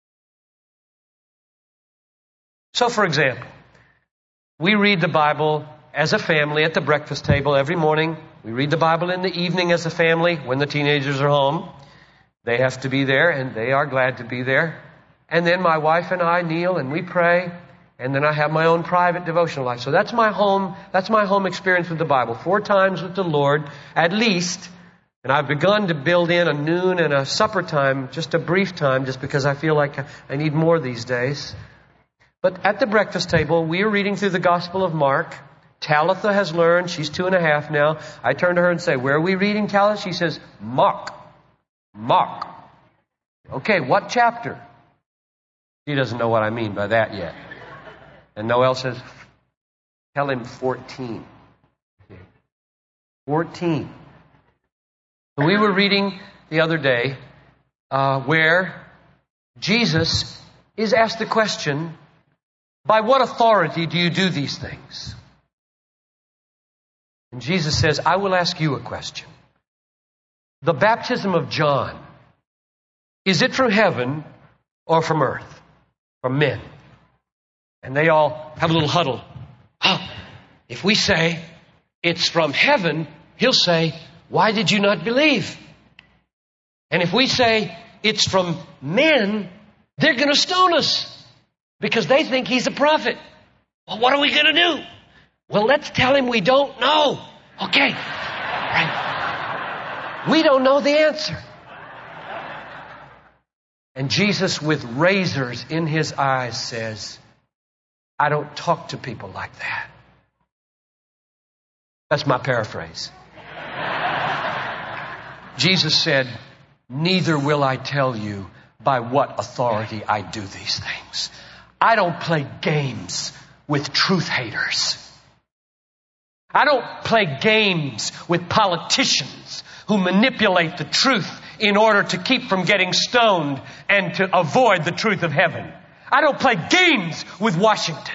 So, for example, we read the Bible as a family at the breakfast table every morning. We read the Bible in the evening as a family when the teenagers are home. They have to be there, and they are glad to be there. And then my wife and I kneel and we pray, and then I have my own private devotional life. So that's my home experience with the Bible. 4 times with the Lord, at least. And I've begun to build in a noon and a supper time, just a brief time, just because I feel like I need more these days. But at the breakfast table, we are reading through the Gospel of Mark. Talitha has learned. She's 2.5 now. I turn to her and say, where are we reading, Talitha? She says, Mark. Mark. Okay, what chapter? She doesn't know what I mean by that yet. And Noel says, tell him 14. 14. So we were reading the other day where Jesus is asked the question, by what authority do you do these things? And Jesus says, I will ask you a question. The baptism of John, is it from heaven or from earth? From men? And they all have a little huddle. If we say it's from heaven, he'll say, why did you not believe? And if we say it's from men, they're going to stone us because they think he's a prophet. Well, what are we going to do? Well, let's tell him we don't know. Okay. Right. We don't know the answer. And Jesus, with razors in his eyes, says, I don't talk to people like that. That's my paraphrase. Jesus said, neither will I tell you by what authority I do these things. I don't play games with truth haters. I don't play games with politicians who manipulate the truth in order to keep from getting stoned and to avoid the truth of heaven. I don't play games with Washington.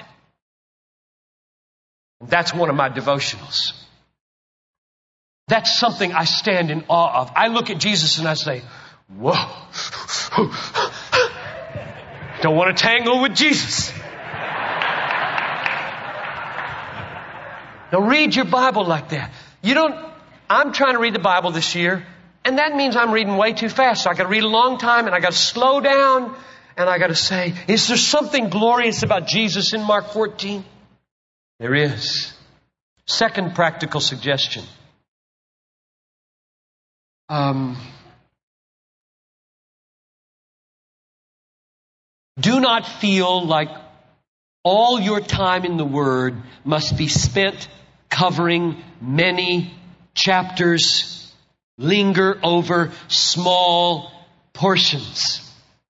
That's one of my devotionals. That's something I stand in awe of. I look at Jesus and I say, whoa. Don't want to tangle with Jesus. Now read your Bible like that. I'm trying to read the Bible this year, and that means I'm reading way too fast. So I got to read a long time, and I got to slow down, and I got to say, is there something glorious about Jesus in Mark 14? There is. Second practical suggestion. Do not feel like all your time in the Word must be spent covering many chapters. Linger over small portions.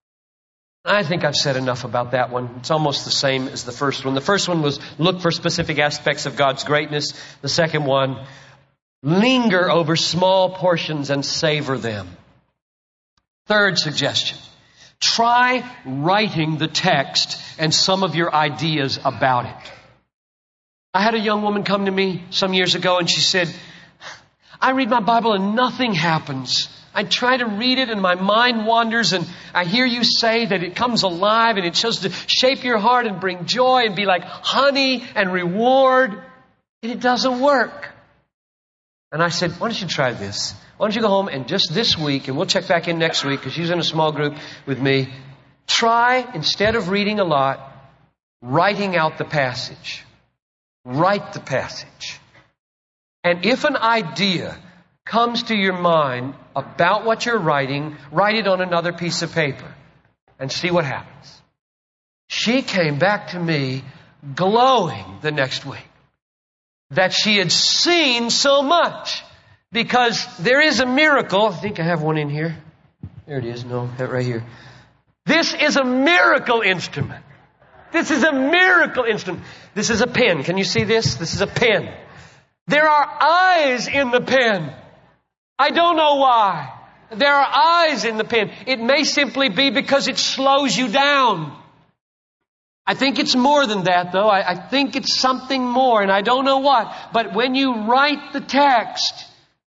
I think I've said enough about that one. It's almost the same as the first one. The first one was look for specific aspects of God's greatness. The second one, linger over small portions and savor them. Third suggestion. Try writing the text and some of your ideas about it. I had a young woman come to me some years ago and she said, I read my Bible and nothing happens. I try to read it and my mind wanders and I hear you say that it comes alive and it's supposed to shape your heart and bring joy and be like honey and reward. And it doesn't work. And I said, why don't you try this? Why don't you go home and just this week, and we'll check back in next week because she's in a small group with me, try, instead of reading a lot, writing out the passage. Write the passage. And if an idea comes to your mind about what you're writing, write it on another piece of paper and see what happens. She came back to me glowing the next week that she had seen so much. Because there is a miracle. I think I have one in here. There it is. No, right here. This is a miracle instrument. This is a miracle instrument. This is a pen. Can you see this? This is a pen. There are eyes in the pen. I don't know why. There are eyes in the pen. It may simply be because it slows you down. I think it's more than that, though. I think it's something more, and I don't know what. But when you write the text,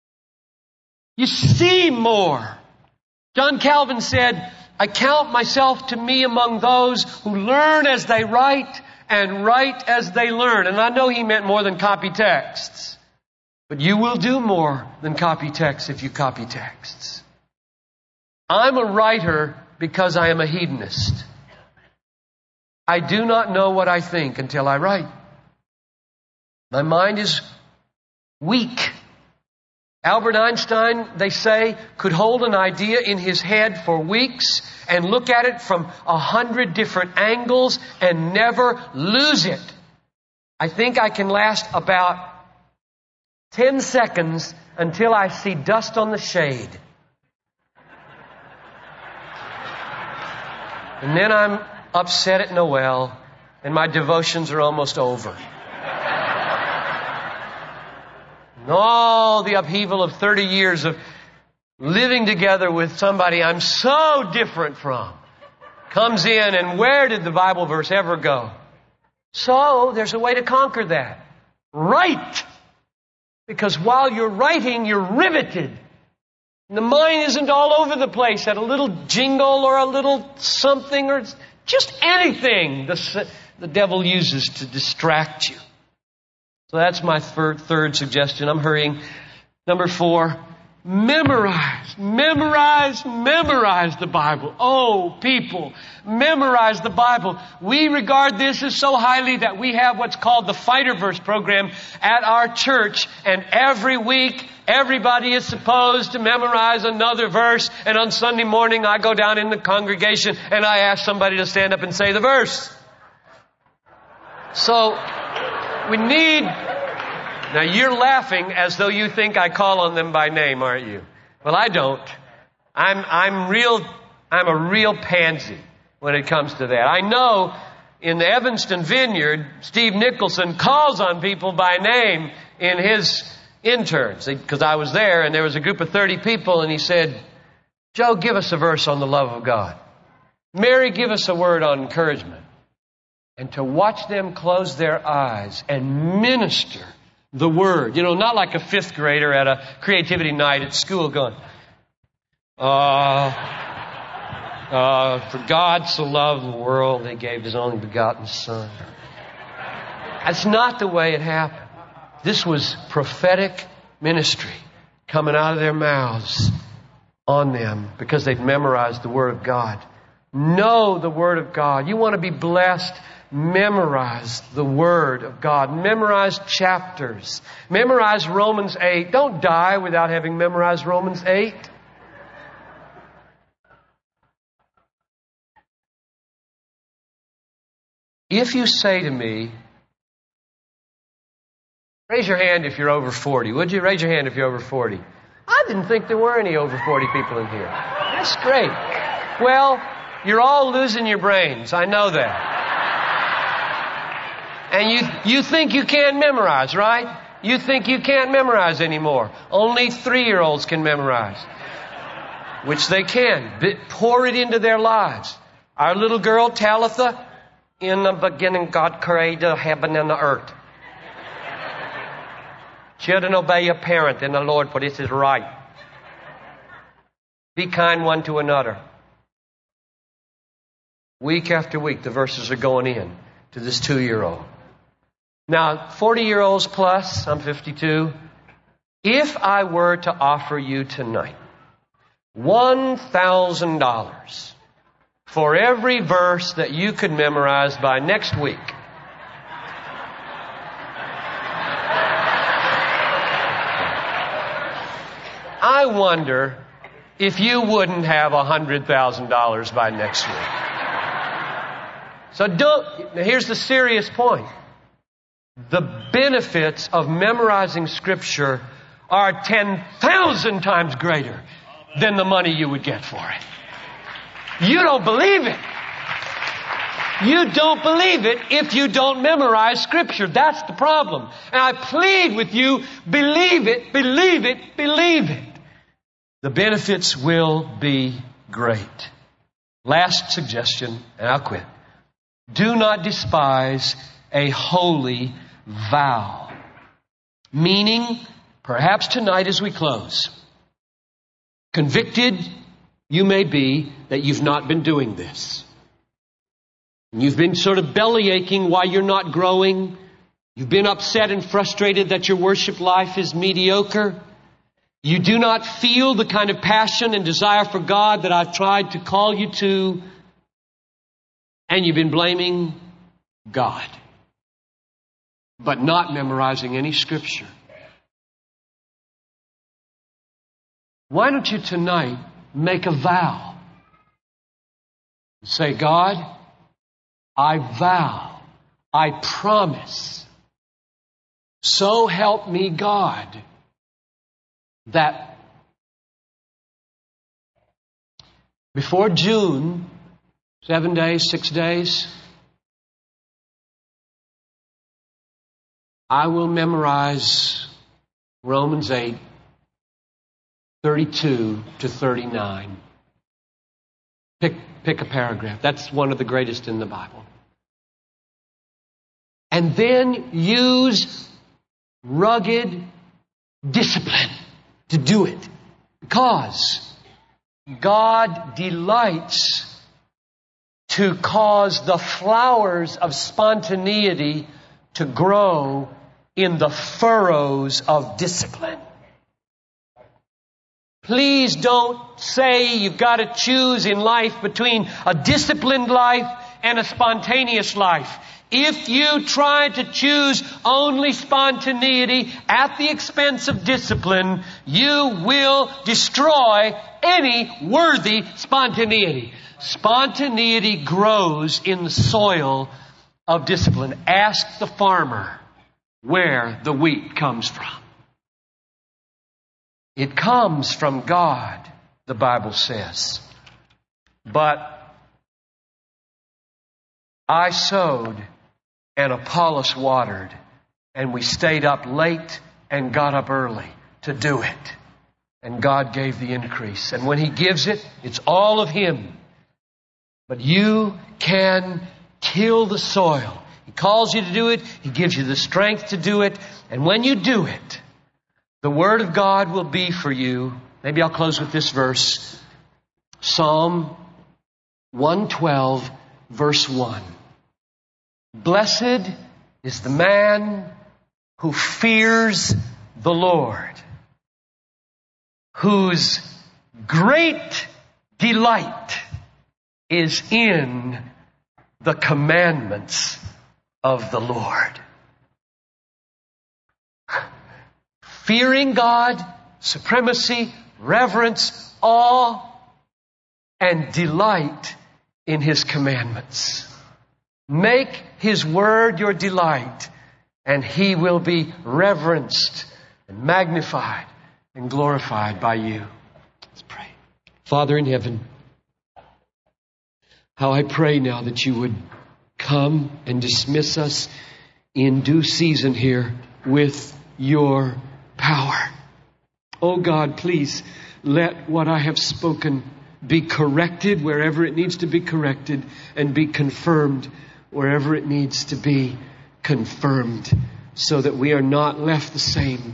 you see more. John Calvin said, I count myself to me among those who learn as they write and write as they learn. And I know he meant more than copy texts. But you will do more than copy texts if you copy texts. I'm a writer because I am a hedonist. I do not know what I think until I write. My mind is weak. Albert Einstein, they say, could hold an idea in his head for weeks and look at it from 100 different angles and never lose it. I think I can last about 10 seconds until I see dust on the shade. And then I'm upset at Noel, and my devotions are almost over. And all the upheaval of 30 years of living together with somebody I'm so different from comes in, and where did the Bible verse ever go? So, there's a way to conquer that. Write! Because while you're writing, you're riveted. And the mind isn't all over the place at a little jingle or a little something or just anything the devil uses to distract you. So that's my third suggestion. I'm hurrying. Number 4, memorize the Bible. Oh, people, memorize the Bible. We regard this as so highly that we have what's called the Fighter Verse program at our church, and every week everybody is supposed to memorize another verse, and on Sunday morning I go down in the congregation and I ask somebody to stand up and say the verse. So, we need... Now you're laughing as though you think I call on them by name, aren't you? Well, I don't. I'm a real pansy when it comes to that. I know in the Evanston Vineyard, Steve Nicholson calls on people by name in his interns. Because I was there and there was a group of 30 people and he said, Joe, give us a verse on the love of God. Mary, give us a word on encouragement. And to watch them close their eyes and minister the Word. You know, not like a 5th grader at a creativity night at school going, for God so loved the world, He gave His only begotten Son. That's not the way it happened. This was prophetic ministry coming out of their mouths on them because they'd memorized the Word of God. Know the Word of God. You want to be blessed? Memorize the Word of God. Memorize chapters. Memorize Romans 8. Don't die without having memorized Romans 8. If you say to me, raise your hand if you're over 40. Would you? Raise your hand if you're over 40. I didn't think there were any over 40 people in here. That's great. Well, you're all losing your brains. I know that. And you think you can't memorize, right? You think you can't memorize anymore. Only 3-year-olds can memorize. Which they can. Pour it into their lives. Our little girl, Talitha, in the beginning God created the heaven and the earth. Children, obey your parent in the Lord, for this is right. Be kind one to another. Week after week, the verses are going in to this 2-year-old. Now, 40-year-olds plus, I'm 52. If I were to offer you tonight $1,000 for every verse that you could memorize by next week, I wonder if you wouldn't have $100,000 by next week. So here's the serious point. The benefits of memorizing Scripture are 10,000 times greater than the money you would get for it. You don't believe it. You don't believe it if you don't memorize Scripture. That's the problem. And I plead with you, believe it, believe it, believe it. The benefits will be great. Last suggestion, and I'll quit. Do not despise a holy vow. Meaning, perhaps tonight as we close, convicted you may be that you've not been doing this. You've been sort of belly aching why you're not growing. You've been upset and frustrated that your worship life is mediocre. You do not feel the kind of passion and desire for God that I've tried to call you to. And you've been blaming God, but not memorizing any Scripture. Why don't you tonight make a vow? Say, God, I vow, I promise, so help me God, that before June, 7 days, 6 days, I will memorize Romans 8, 32 to 39. Pick a paragraph. That's one of the greatest in the Bible. And then use rugged discipline to do it. Because God delights to cause the flowers of spontaneity to grow in the furrows of discipline. Please don't say you've got to choose in life between a disciplined life and a spontaneous life. If you try to choose only spontaneity at the expense of discipline, you will destroy any worthy spontaneity. Spontaneity grows in the soil of discipline. Ask the farmer where the wheat comes from. It comes from God, the Bible says. But I sowed and Apollos watered, and we stayed up late and got up early to do it. And God gave the increase. And when He gives it, it's all of Him. But you can till the soil. He calls you to do it. He gives you the strength to do it. And when you do it, the Word of God will be for you. Maybe I'll close with this verse. Psalm 112, verse 1. Blessed is the man who fears the Lord, whose great delight is in the commandments of the Lord. Fearing God, supremacy, reverence, awe, and delight in His commandments. Make His Word your delight, and He will be reverenced and magnified and glorified by you. Let's pray. Father in heaven, how I pray now that you would come and dismiss us in due season here with your power. Oh God, please let what I have spoken be corrected wherever it needs to be corrected, and be confirmed wherever it needs to be confirmed, so that we are not left the same.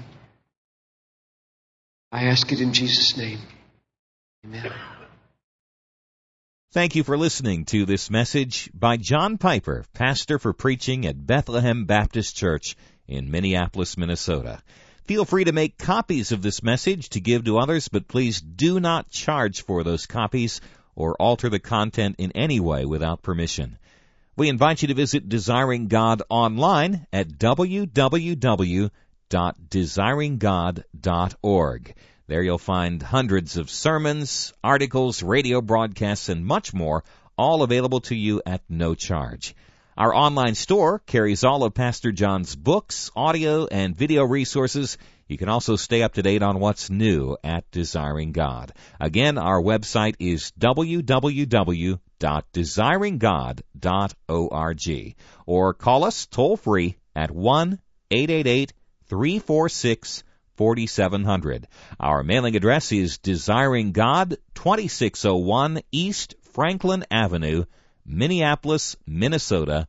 I ask it in Jesus' name. Amen. Thank you for listening to this message by John Piper, pastor for preaching at Bethlehem Baptist Church in Minneapolis, Minnesota. Feel free to make copies of this message to give to others, but please do not charge for those copies or alter the content in any way without permission. We invite you to visit Desiring God online at www.desiringgod.org. There you'll find hundreds of sermons, articles, radio broadcasts, and much more, all available to you at no charge. Our online store carries all of Pastor John's books, audio, and video resources. You can also stay up to date on what's new at Desiring God. Again, our website is www.desiringgod.org. Or call us toll-free at 1-888-346-4700. Our mailing address is Desiring God, 2601 East Franklin Avenue, Minneapolis, Minnesota,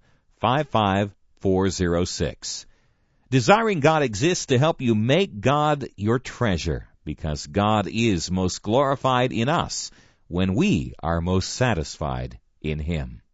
55406. Desiring God exists to help you make God your treasure, because God is most glorified in us when we are most satisfied in Him.